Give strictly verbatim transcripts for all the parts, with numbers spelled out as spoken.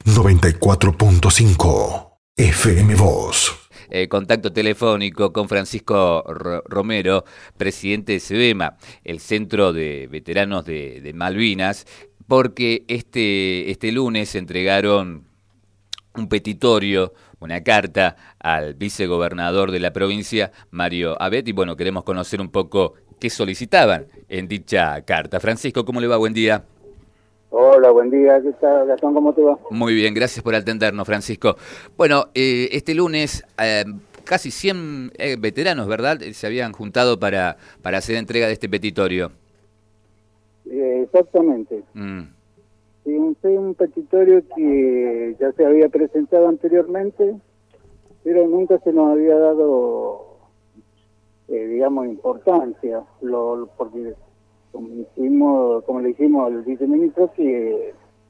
noventa y cuatro punto cinco F M Voz. Eh, contacto telefónico con Francisco R Romero, presidente de SEVEMA, el Centro de Veteranos de, de Malvinas, porque este, este lunes entregaron un petitorio, una carta al vicegobernador de la provincia, Mario Abet, y bueno, queremos conocer un poco qué solicitaban en dicha carta. Francisco, ¿cómo le va? Buen día. Hola, buen día, ¿qué tal, Gastón? ¿Cómo te va? Muy bien, gracias por atendernos, Francisco. Bueno, eh, este lunes eh, casi cien eh, veteranos, ¿verdad?, se habían juntado para, para hacer entrega de este petitorio. Eh, exactamente. Mm. Sí, un, un petitorio que ya se había presentado anteriormente, pero nunca se nos había dado, eh, digamos, importancia, lo, lo- porque como, hicimos, como le dijimos al viceministro, que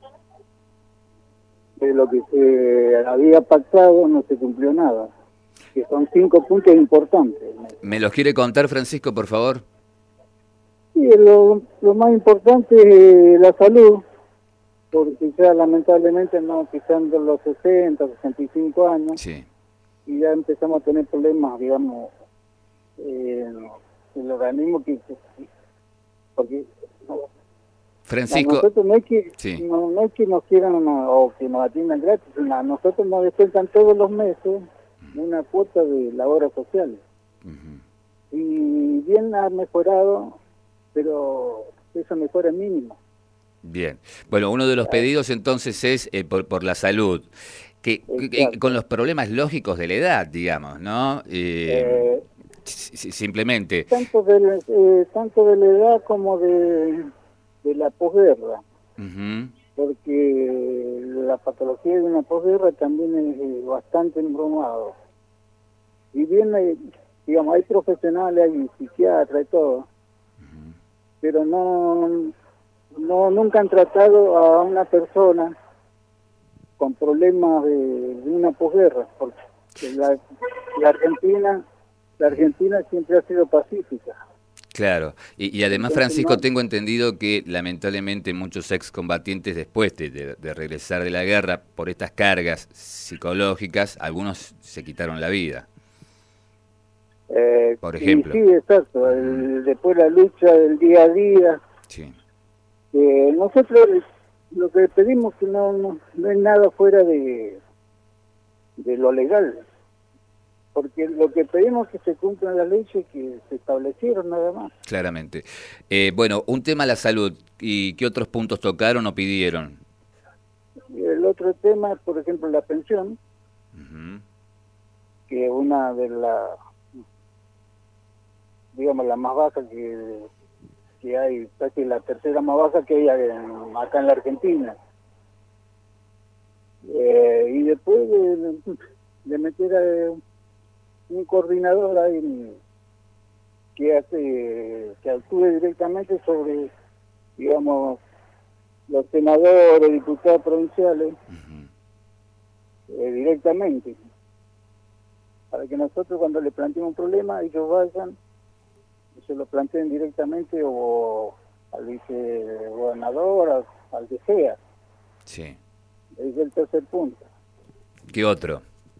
de lo que se había pactado no se cumplió nada, que son cinco puntos importantes. ¿Me los quiere contar, Francisco, por favor? Sí, lo, lo más importante es la salud, porque ya lamentablemente no pisando los sesenta, sesenta y cinco años, Sí. y ya empezamos a tener problemas, digamos, eh, el organismo que... que- porque no, Francisco, nosotros no es que sí. no, no es que nos quieran una- o que nos atiendan gratis, sino a nosotros nos descuentan todos los meses una cuota de la obra social. Ujú. Y bien ha mejorado, pero esa mejora es mínima. Bien. Bueno, uno de los pedidos entonces es eh, por, por la salud, que, que- que con Exacto. los problemas lógicos de la edad, digamos, ¿no? Eh, Eh, si- si- simplemente, tanto de la, eh, tanto de la edad como de, de la posguerra, ujú, porque la patología de una posguerra también es eh, bastante embromado. Y bien, hay, digamos, hay profesionales, hay psiquiatras y todo, pero no, no nunca han tratado a una persona con problemas de, de una posguerra, porque la, la Argentina, la Argentina siempre ha sido pacífica. claro. Y, y además, Entonces Francisco, no, tengo entendido que lamentablemente muchos excombatientes después de, de- de regresar de la guerra por estas cargas psicológicas, algunos se quitaron la vida, Eh, por y sí, ejemplo. exacto, Ujú, el- después la lucha del día a día. sí, Eh, nosotros lo que pedimos que no, no, no es nada fuera de, de lo legal, porque lo que pedimos es que se cumplan las leyes que se establecieron nada más. claramente. Eh, bueno, un tema la salud. ¿Y qué otros puntos tocaron o pidieron? Y el otro tema es, por ejemplo, la pensión, Ujú, que es una de las, digamos, la más baja que, que hay, casi la tercera más baja que hay en- acá en la Argentina. Eh, y después de, de meter a un coordinador ahí que hace, que actúe directamente sobre, digamos, los senadores, diputados provinciales, ujú. eh, directamente, para que nosotros cuando le planteemos un problema, ellos vayan y se lo planteen directamente o al vicegobernador, al, al que sea. Sí. Ese es el tercer punto. ¿Qué otro?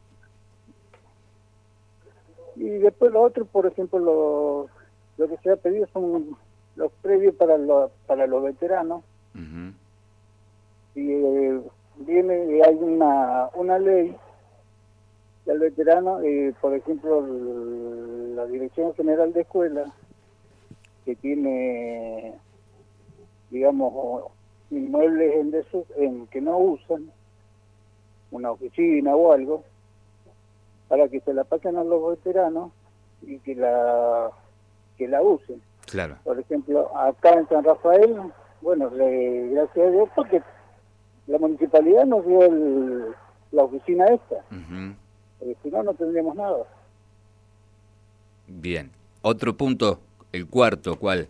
Y después lo otro, por ejemplo, lo, lo que se ha pedido son los previos para, los para los veteranos. Ujú, Y eh, viene, hay una, una ley del veterano, eh, por ejemplo, el- la Dirección General de Escuelas, que tiene, digamos, inmuebles en desu- en que no usan, una oficina o algo, para que se la pasen a los veteranos y que la que la usen. claro. Por ejemplo, acá en San Rafael, bueno, le- gracias a Dios, porque la municipalidad nos dio el- la oficina esta, Ujú. porque si no, no tendríamos nada. Bien. Otro punto, el cuarto, ¿cuál?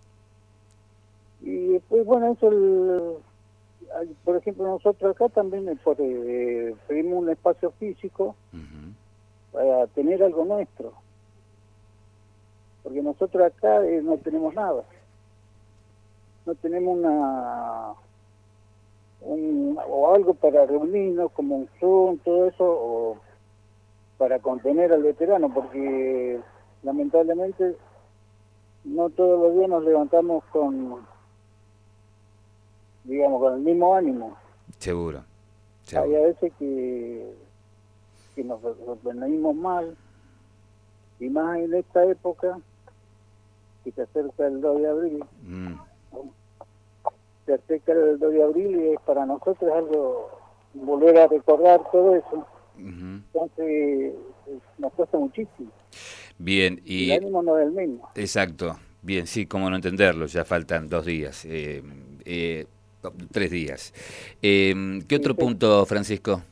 Y después, bueno, eso, el- hay- por ejemplo, nosotros acá también eh, por, eh, pedimos un espacio físico Ujú, para tener algo nuestro, porque nosotros acá eh, no tenemos nada, no tenemos una un, o algo para reunirnos, como un Zoom, todo eso, o para contener al veterano, porque lamentablemente no todos los días nos levantamos con, digamos, con el mismo ánimo. Seguro. Hay seguro. a veces que, que nos venimos mal, y más en esta época, que se acerca el dos de abril, Mm. se acerca el dos de abril y es para nosotros algo, volver a recordar todo eso. Uh-huh. Entonces nos cuesta muchísimo. Bien, y... El ánimo no es el mismo. Exacto. Bien, sí, cómo no entenderlo, ya faltan dos días, eh, eh, tres días. Eh, ¿Qué otro Sí, sí. punto, Francisco?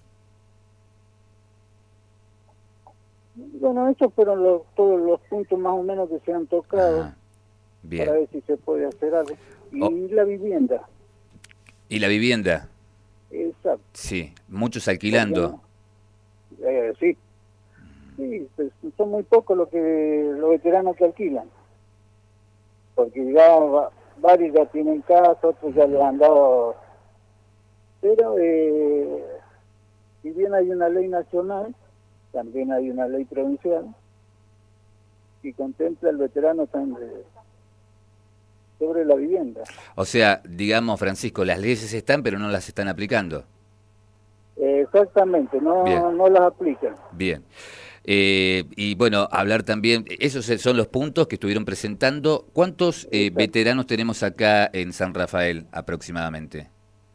Bueno, esos fueron los, todos los puntos más o menos que se han tocado. Ajá. Bien. Para ver si se puede hacer algo. Y Oh. la vivienda. ¿Y la vivienda? Exacto. Sí, muchos alquilando. Eh, sí. Sí, pues, son muy pocos los que los veteranos que alquilan. Porque ya va- varios ya tienen casa, otros ya les han dado. Pero eh, si bien hay una ley nacional, también hay una ley provincial que contempla al veterano también sobre la vivienda. O sea, digamos, Francisco, las leyes están, pero no las están aplicando. Eh, exactamente, no, Bien. no las aplican. Bien. Eh, y bueno, hablar también, esos son los puntos que estuvieron presentando. ¿Cuántos eh, Exacto. veteranos tenemos acá en San Rafael aproximadamente?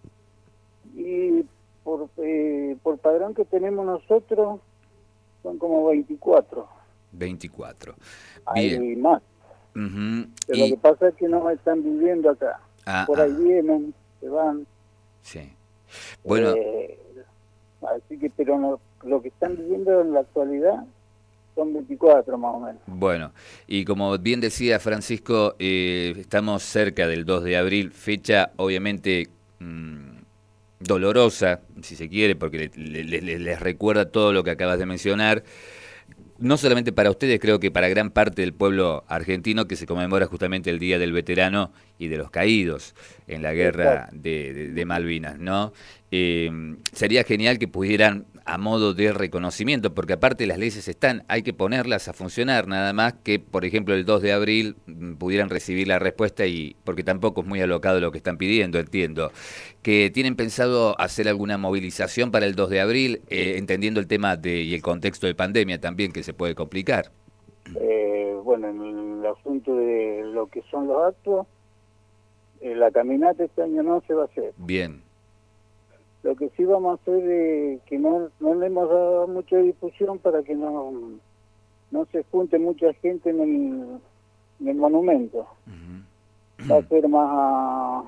Y por, eh, por padrón que tenemos nosotros, son como veinticuatro. veinticuatro. Hay Bien. más. Uh-huh. Pero Y... lo que pasa es que no están viviendo acá. Ah, Por ahí ah, vienen, se van. sí. Bueno, Eh, así que, pero no, lo que están viviendo en la actualidad son veinticuatro más o menos. bueno, y como bien decía Francisco, eh, estamos cerca del dos de abril, fecha obviamente mmm, dolorosa, si se quiere, porque le, le, le, les recuerda todo lo que acabas de mencionar. No solamente para ustedes, creo que para gran parte del pueblo argentino, que se conmemora justamente el Día del Veterano y de los Caídos en la guerra de, de, de Malvinas, ¿no? Eh, sería genial que pudieran, a modo de reconocimiento, porque aparte las leyes están, hay que ponerlas a funcionar, nada más que, por ejemplo, el dos de abril pudieran recibir la respuesta, y porque tampoco es muy alocado lo que están pidiendo, entiendo. Que tienen pensado hacer alguna movilización para el dos de abril, eh, entendiendo el tema de, y el contexto de pandemia también, que se puede complicar. Eh, bueno, en el asunto de lo que son los actos, eh, la caminata este año no se va a hacer. Bien. Lo que sí vamos a hacer es que no, no le hemos dado mucha difusión para que no, no se junte mucha gente en el, en el monumento. Uh-huh. Va a ser más,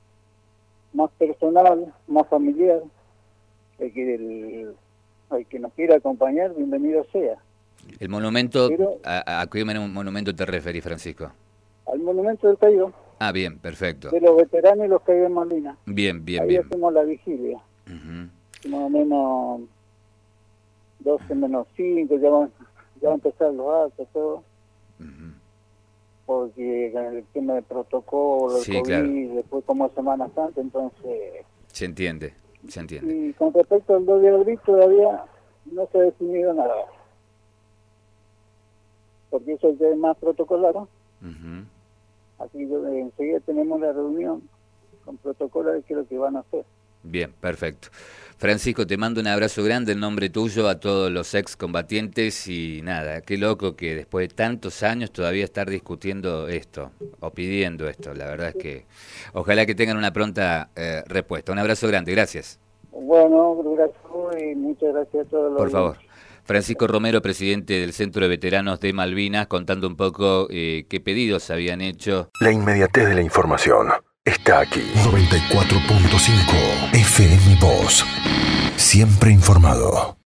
más personal, más familiar. El que, el, el que nos quiera acompañar, bienvenido sea. El monumento, Pero, ¿a, a qué monumento te referís, Francisco? Al monumento del caído. Ah, bien, perfecto. De los veteranos y los caídos en Malvinas. Bien, bien, Ahí bien. hacemos la vigilia. Uh-huh. Más o menos doce menos cinco, ya van, ya van a empezar los actos, todo. Uh-huh. Porque con el tema de protocolo, el Sí, COVID, claro. después como Semana Santa, entonces... Se entiende, se entiende. Y con respecto al dos de abril todavía no se ha definido nada. Porque eso ya es más protocolar. Uh-huh. Así que eh, enseguida tenemos la reunión con protocolo de qué es lo que van a hacer. Bien, perfecto. Francisco, te mando un abrazo grande en nombre tuyo a todos los excombatientes y nada, qué loco que después de tantos años todavía estar discutiendo esto o pidiendo esto. La verdad es que ojalá que tengan una pronta eh, respuesta. Un abrazo grande, gracias. Bueno, gracias y muchas gracias a todos los... Por favor. Francisco Romero, presidente del Centro de Veteranos de Malvinas, contando un poco eh, qué pedidos habían hecho. La inmediatez de la información está aquí. noventa y cuatro punto cinco F M Voz. Siempre informado.